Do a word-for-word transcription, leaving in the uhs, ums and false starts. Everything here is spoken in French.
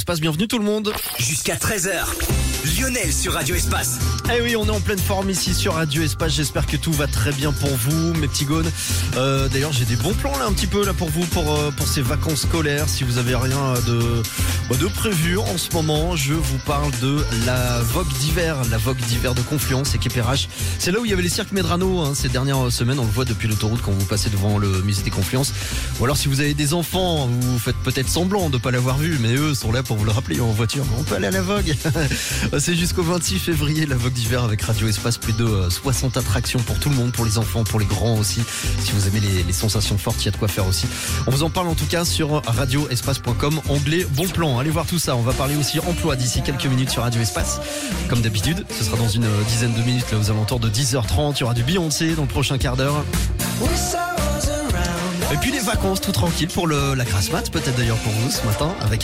Espace, bienvenue tout le monde. Jusqu'à treize heures, Lionel sur Radio Espace. Eh oui, on est en pleine forme ici sur Radio Espace, j'espère que tout va très bien pour vous, mes petits gones. Euh, d'ailleurs, j'ai des bons plans là un petit peu là pour vous, pour, euh, pour ces vacances scolaires. Si vous avez rien de, de prévu en ce moment, je vous parle de la Vogue d'hiver, la Vogue d'hiver de Confluence et Quépérache. C'est là où il y avait les cirques Medrano hein, ces dernières semaines, on le voit depuis l'autoroute quand vous passez devant le musée des Confluences. Ou alors si vous avez des enfants, vous faites peut-être semblant de ne pas l'avoir vu, mais eux sont là pour vous le rappeler en voiture. On peut aller à la Vogue. C'est jusqu'au vingt-six février la Vogue d'hiver avec Radio Espace, plus de soixante attractions pour tout le monde, pour les enfants, pour les grands aussi. Si vous aimez les, les sensations fortes, il y a de quoi faire aussi. On vous en parle en tout cas sur radio espace point com, onglet bon plan. Allez voir tout ça. On va parler aussi emploi d'ici quelques minutes sur Radio Espace. Comme d'habitude, ce sera dans une dizaine de minutes, là aux alentours de dix heures trente. Il y aura du Beyoncé dans le prochain quart d'heure. Et puis les vacances tout tranquille pour le, la grasse mat, peut-être d'ailleurs pour vous ce matin avec